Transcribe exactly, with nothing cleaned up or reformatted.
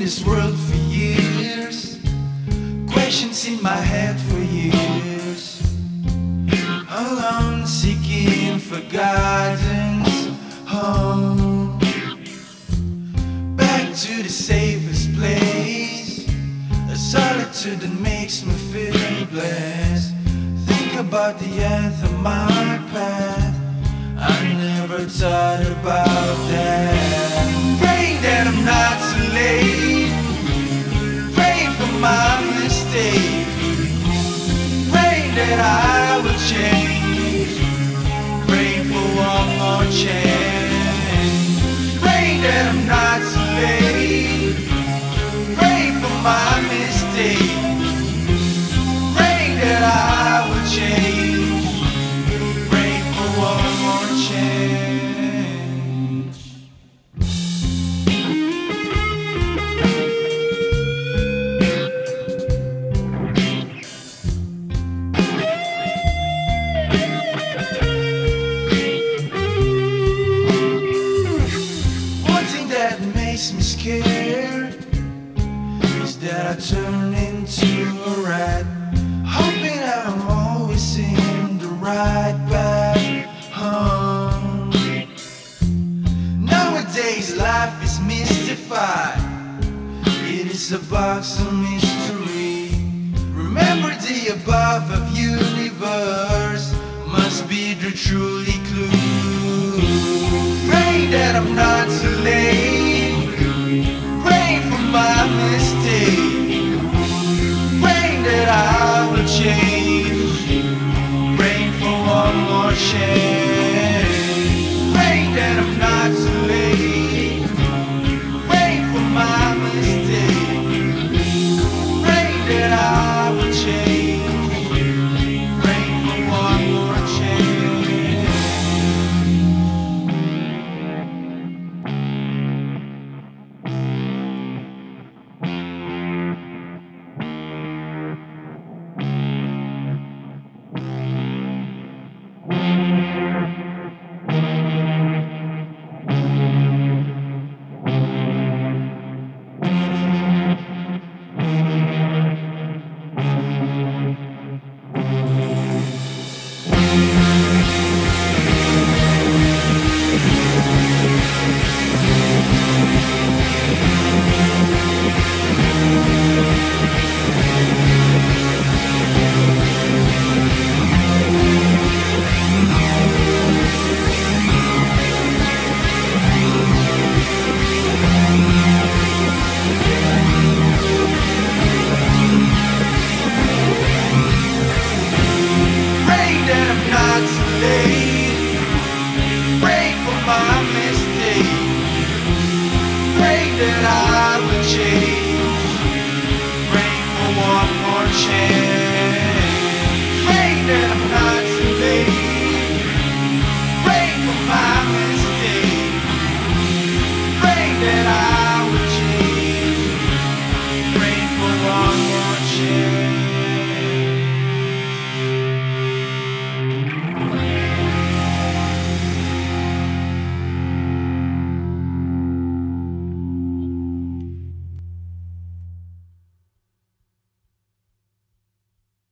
this world for years, questions in my head for years, alone seeking for guidance home, back to the safest place, a solitude that makes me feel blessed. Think about the end of my path, I never thought about that. Praying that I'm not too late, praying for my mistake, praying that I will change, praying for one more chance. Praying that I'm not too late, praying for my mistake, praying that I will change, praying for one more chance. That makes me scared is that I turn into a rat, hoping that I'm always in the right path home. Nowadays life is mystified, it is a box of mystery. Remember the above of universe must be the truly clue. Praying that I'm not too late,